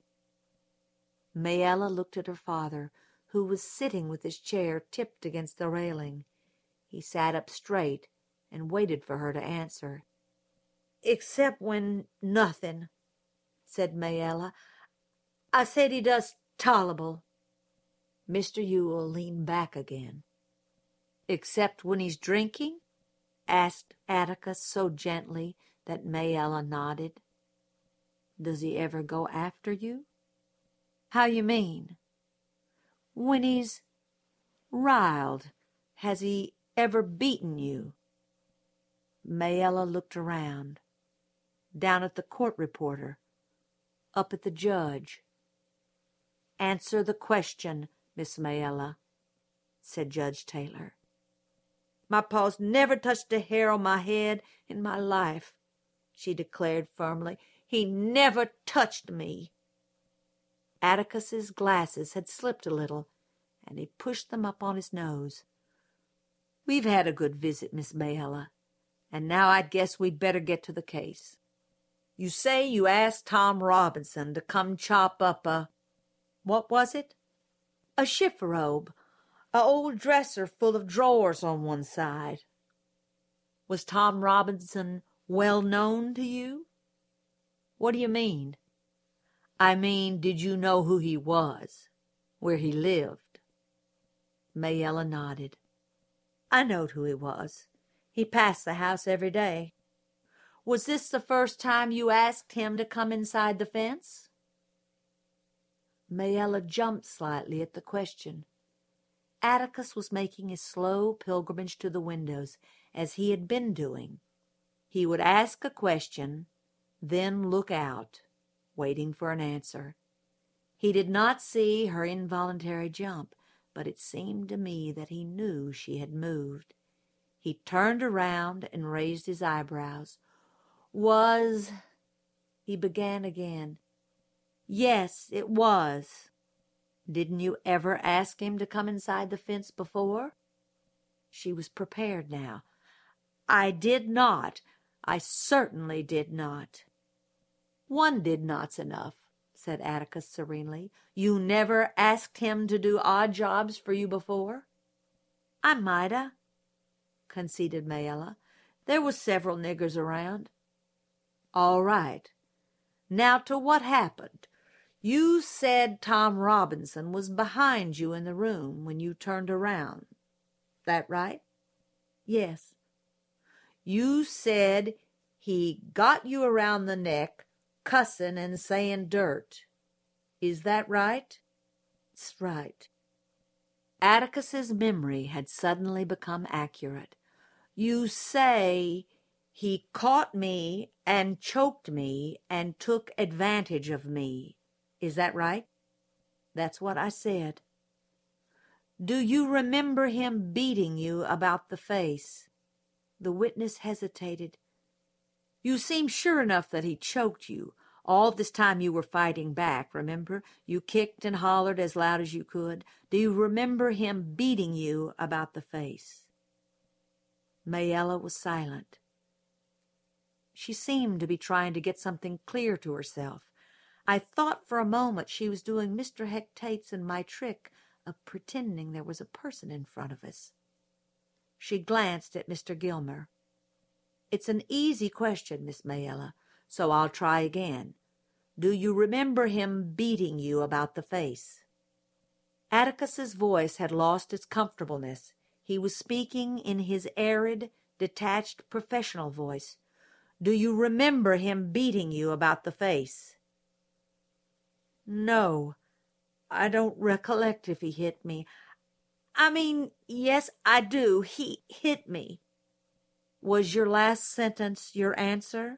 Mayella looked at her father, who was sitting with his chair tipped against the railing. He sat up straight and waited for her to answer. Except when nothing, said Mayella. I said he does tolerable. Mister Ewell leaned back again. Except when he's drinking? Asked Atticus so gently that Mayella nodded. Does he ever go after you? How you mean? When he's riled, has he ever beaten you? Mayella looked around, down at the court reporter, up at the judge. Answer the question, Miss Mayella, said Judge Taylor. My pa's never touched a hair on my head in my life, she declared firmly. He never touched me. Atticus's glasses had slipped a little, and he pushed them up on his nose. We've had a good visit, Miss Mayella, and now I guess we'd better get to the case. You say you asked Tom Robinson to come chop up a... What was it? A chifforobe, a old dresser full of drawers on one side. Was Tom Robinson well known to you? What do you mean? I mean, did you know who he was, where he lived? Mayella nodded. I knowed who he was. He passed the house every day. Was this the first time you asked him to come inside the fence? Mayella jumped slightly at the question. Atticus was making his slow pilgrimage to the windows, as he had been doing. He would ask a question, then look out, waiting for an answer. He did not see her involuntary jump, but it seemed to me that he knew she had moved. He turned around and raised his eyebrows. Was... He began again. Yes, it was. Didn't you ever ask him to come inside the fence before? She was prepared now. I did not. I certainly did not. One did not's enough, said Atticus serenely. You never asked him to do odd jobs for you before? I mighta, conceded Mayella. There was several niggers around. All right. Now to what happened. You said Tom Robinson was behind you in the room when you turned around. That right? Yes. You said he got you around the neck, cussing and saying dirt. Is that right? It's right. Atticus's memory had suddenly become accurate. You say he caught me and choked me and took advantage of me. Is that right? That's what I said. Do you remember him beating you about the face? The witness hesitated. You seem sure enough that he choked you. All this time you were fighting back, remember? You kicked and hollered as loud as you could. Do you remember him beating you about the face? Mayella was silent. She seemed to be trying to get something clear to herself. I thought for a moment she was doing Mister Hectate's and my trick of pretending there was a person in front of us. She glanced at Mister Gilmer. It's an easy question, Miss Mayella, so I'll try again. Do you remember him beating you about the face? Atticus's voice had lost its comfortableness. He was speaking in his arid, detached professional voice. "Do you remember him beating you about the face?" "No, I don't recollect if he hit me. I mean, yes, I do. He hit me." "Was your last sentence your answer?"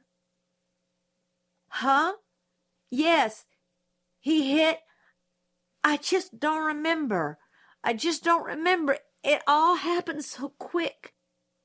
"Huh? Yes, he hit. I just don't remember. I just don't remember. It all happened so quick."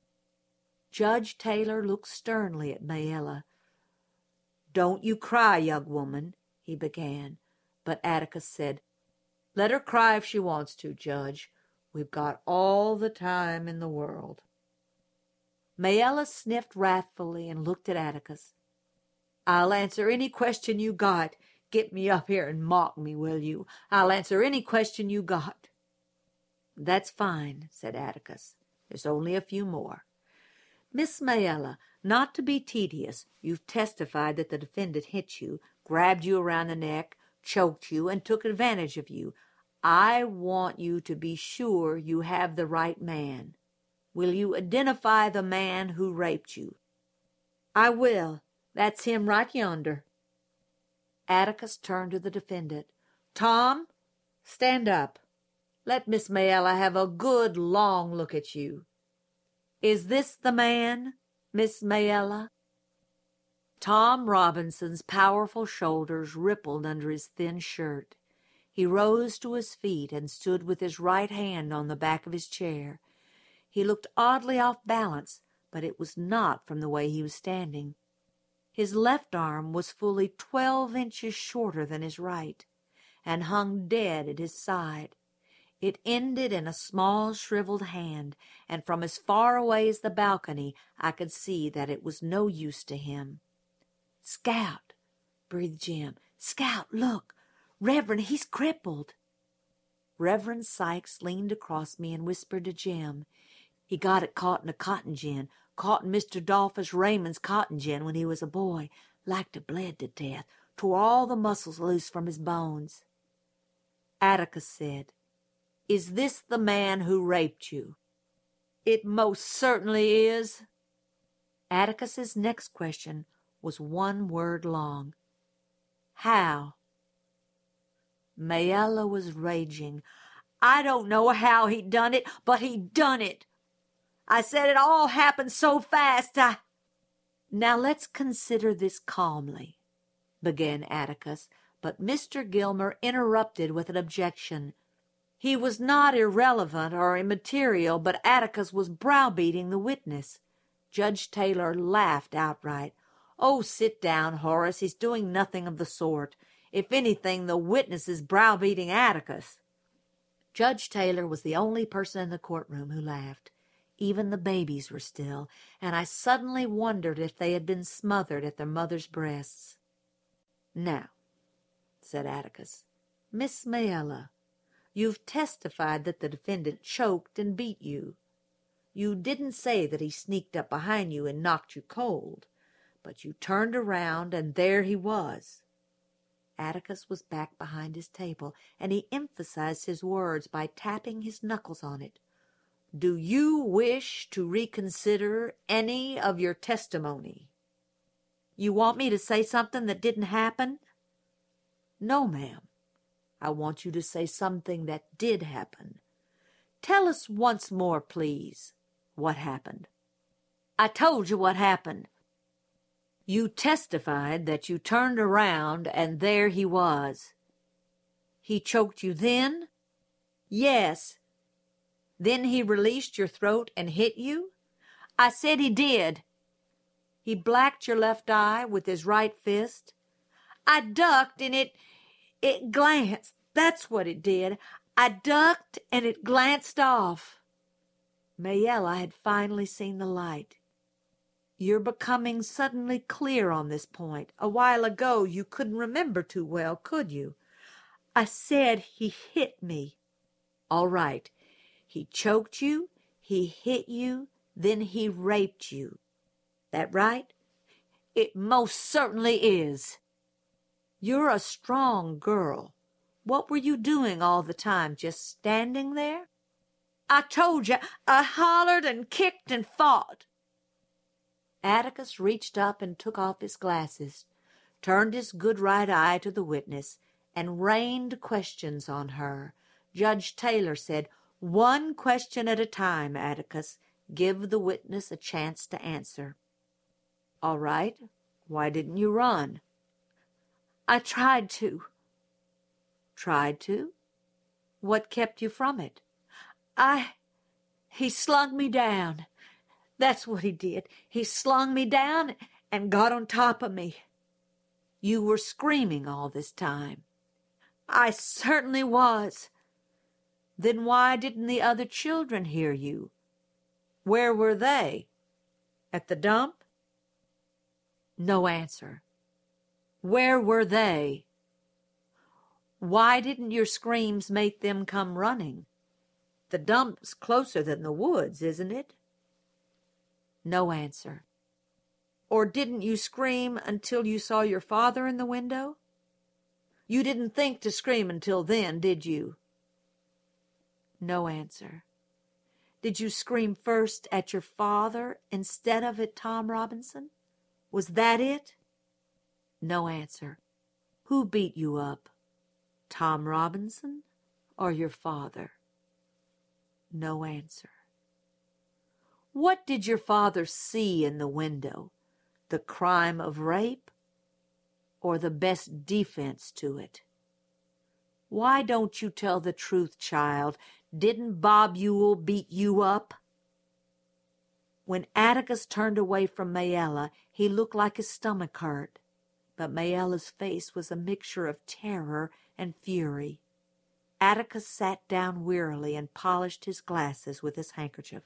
Judge Taylor looked sternly at Mayella. "Don't you cry, young woman," he began, but Atticus said, "Let her cry if she wants to, Judge. We've got all the time in the world." Mayella sniffed wrathfully and looked at Atticus. "I'll answer any question you got. Get me up here and mock me, will you? I'll answer any question you got." "That's fine," said Atticus. "There's only a few more. Miss Mayella, not to be tedious, you've testified that the defendant hit you, grabbed you around the neck, choked you, and took advantage of you. I want you to be sure you have the right man. Will you identify the man who raped you?" "I will. That's him right yonder." Atticus turned to the defendant. "Tom, stand up. Let Miss Mayella have a good long look at you. Is this the man, Miss Mayella?" Tom Robinson's powerful shoulders rippled under his thin shirt. He rose to his feet and stood with his right hand on the back of his chair. He looked oddly off balance, but it was not from the way he was standing. His left arm was fully twelve inches shorter than his right, and hung dead at his side. It ended in a small shriveled hand, and from as far away as the balcony I could see that it was no use to him. "Scout," breathed Jim. "Scout, look! Reverend, he's crippled." Reverend Sykes leaned across me and whispered to Jim. "He got it caught in a cotton gin, caught in Mister Dolphus Raymond's cotton gin when he was a boy. Like to bled to death, tore all the muscles loose from his bones." Atticus said, "Is this the man who raped you?" "It most certainly is." Atticus's next question was one word long. "How?" Mayella was raging. "I don't know how he done it, but he done it. I said it all happened so fast, I—" "Now let's consider this calmly," began Atticus, but Mister Gilmer interrupted with an objection. He was not irrelevant or immaterial, but Atticus was browbeating the witness. Judge Taylor laughed outright. "Oh, sit down, Horace. He's doing nothing of the sort. If anything, the witness is browbeating Atticus." Judge Taylor was the only person in the courtroom who laughed. Even the babies were still, and I suddenly wondered if they had been smothered at their mother's breasts. "Now," said Atticus, "Miss Mayella, you've testified that the defendant choked and beat you. You didn't say that he sneaked up behind you and knocked you cold, but you turned around and there he was." Atticus was back behind his table, and he emphasized his words by tapping his knuckles on it. "Do you wish to reconsider any of your testimony?" "You want me to say something that didn't happen?" "No, ma'am. I want you to say something that did happen. Tell us once more, please, what happened." "I told you what happened." "You testified that you turned around and there he was." "He choked you then?" "Yes." "Then he released your throat and hit you?" "I said he did." "He blacked your left eye with his right fist?" "I ducked and it, it glanced. That's what it did. I ducked and it glanced off." Mayella had finally seen the light. "You're becoming suddenly clear on this point. A while ago you couldn't remember too well, could you?" "I said he hit me." "All right. He choked you, he hit you, then he raped you. That right?" "It most certainly is." "You're a strong girl. What were you doing all the time, just standing there?" I told you, I hollered and kicked and fought. Atticus reached up and took off his glasses, turned his good right eye to the witness, and rained questions on her. Judge Taylor said, "One question at a time, Atticus. Give the witness a chance to answer." "All right. Why didn't you run?" "I tried to." "Tried to? What kept you from it?" I... He slung me down. That's what he did. He slung me down and got on top of me." "You were screaming all this time." "I certainly was." "Then why didn't the other children hear you? Where were they? At the dump?" No answer. "Where were they?" "Why didn't your screams make them come running? The dump's closer than the woods, isn't it?" No answer. "Or didn't you scream until you saw your father in the window? You didn't think to scream until then, did you?" No answer. "Did you scream first at your father instead of at Tom Robinson? Was that it?" No answer. "Who beat you up? Tom Robinson or your father?" No answer. "What did your father see in the window? The crime of rape or the best defense to it? Why don't you tell the truth, child? Didn't Bob Ewell beat you up?" When Atticus turned away from Mayella, he looked like his stomach hurt, but Mayella's face was a mixture of terror and fury. Atticus sat down wearily and polished his glasses with his handkerchief.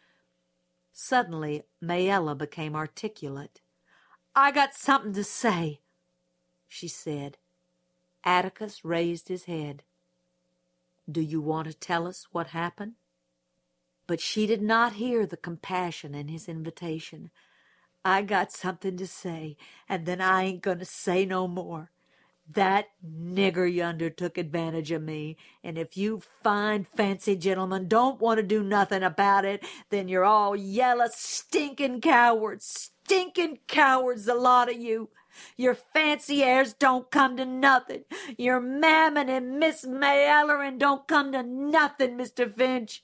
Suddenly, Mayella became articulate. "I got something to say," she said. Atticus raised his head. "Do you want to tell us what happened?" But she did not hear the compassion in his invitation. "I got something to say, and then I ain't going to say no more. That nigger yonder took advantage of me, and if you fine, fancy gentlemen don't want to do nothing about it, then you're all yellow, stinking cowards, stinking cowards, the lot of you. Your fancy airs don't come to nothing. Your Mammon and Miss Mayellerin don't come to nothing, Mister Finch."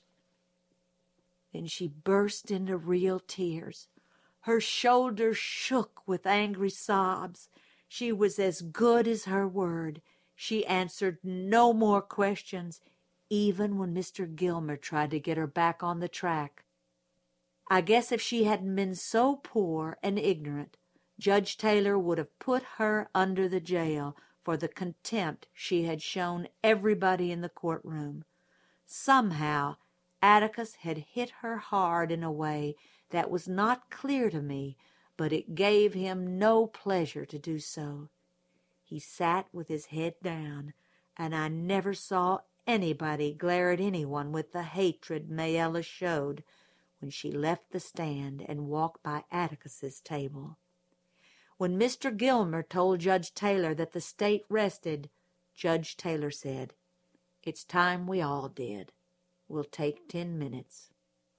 Then she burst into real tears. Her shoulders shook with angry sobs. She was as good as her word. She answered no more questions, even when Mister Gilmer tried to get her back on the track. I guess if she hadn't been so poor and ignorant, Judge Taylor would have put her under the jail for the contempt she had shown everybody in the courtroom. Somehow, Atticus had hit her hard in a way that was not clear to me, but it gave him no pleasure to do so. He sat with his head down, and I never saw anybody glare at anyone with the hatred Mayella showed when she left the stand and walked by Atticus's table. When Mister Gilmer told Judge Taylor that the state rested, Judge Taylor said, "It's time we all did. We'll take ten minutes."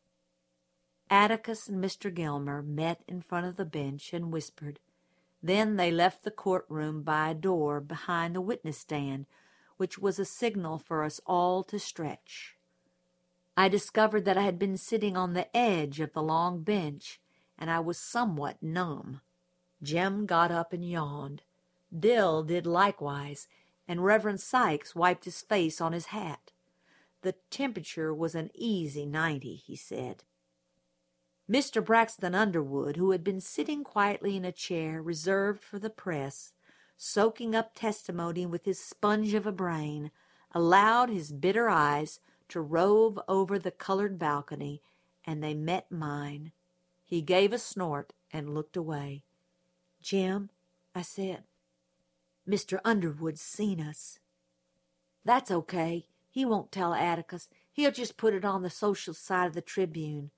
Atticus and Mister Gilmer met in front of the bench and whispered. Then they left the courtroom by a door behind the witness stand, which was a signal for us all to stretch. I discovered that I had been sitting on the edge of the long bench, and I was somewhat numb. Jim got up and yawned. Dill did likewise, and Reverend Sykes wiped his face on his hat. The temperature was an easy ninety, he said. Mister Braxton Underwood, who had been sitting quietly in a chair reserved for the press, soaking up testimony with his sponge of a brain, allowed his bitter eyes to rove over the colored balcony, and they met mine. He gave a snort and looked away. "Jim," I said, "Mister Underwood's seen us." "That's okay. He won't tell Atticus. He'll just put it on the social side of the Tribune."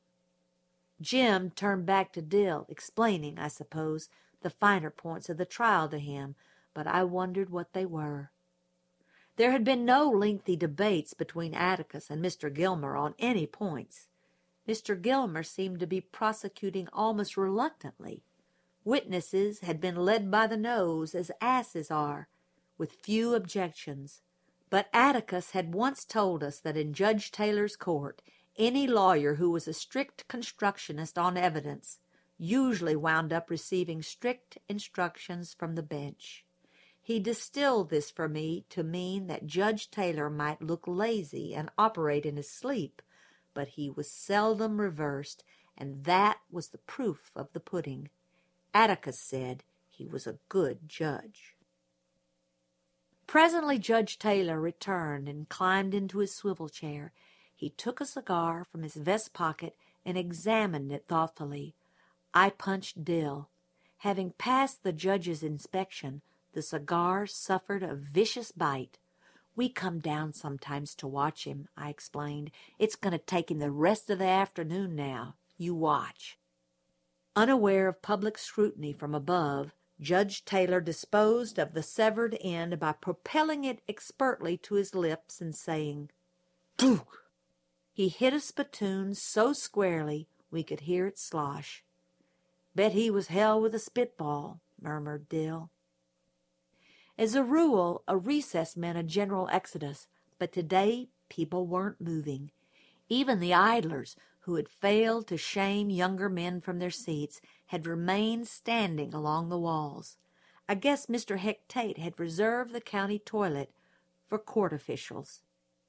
Jim turned back to Dill, explaining, I suppose, the finer points of the trial to him, but I wondered what they were. There had been no lengthy debates between Atticus and Mister Gilmer on any points. Mister Gilmer seemed to be prosecuting almost reluctantly. Witnesses had been led by the nose, as asses are, with few objections. But Atticus had once told us that in Judge Taylor's court, any lawyer who was a strict constructionist on evidence usually wound up receiving strict instructions from the bench. He distilled this for me to mean that Judge Taylor might look lazy and operate in his sleep, but he was seldom reversed, and that was the proof of the pudding. Atticus said he was a good judge. Presently Judge Taylor returned and climbed into his swivel chair. He took a cigar from his vest pocket and examined it thoughtfully. I punched Dill. Having passed the judge's inspection, the cigar suffered a vicious bite. "We come down sometimes to watch him," I explained. "It's going to take him the rest of the afternoon now. You watch." Unaware of public scrutiny from above, Judge Taylor disposed of the severed end by propelling it expertly to his lips and saying, "Pooh!" He hit a spittoon so squarely we could hear it slosh. "Bet he was hell with a spitball," murmured Dill. As a rule, a recess meant a general exodus, but today people weren't moving. Even the idlers, who had failed to shame younger men from their seats, had remained standing along the walls. I guess Mister Heck Tate had reserved the county toilet for court officials.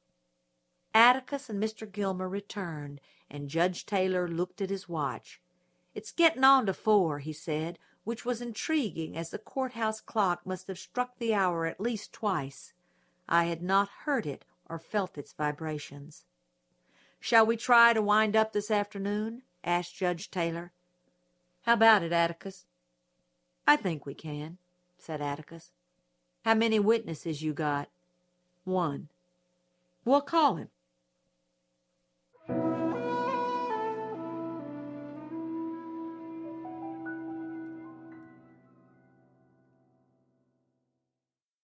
Atticus and Mister Gilmer returned, and Judge Taylor looked at his watch. "It's getting on to four," he said, which was intriguing, as the courthouse clock must have struck the hour at least twice. I had not heard it or felt its vibrations. "Shall we try to wind up this afternoon?" asked Judge Taylor. "How about it, Atticus?" "I think we can," said Atticus. "How many witnesses you got?" "One." "We'll call him."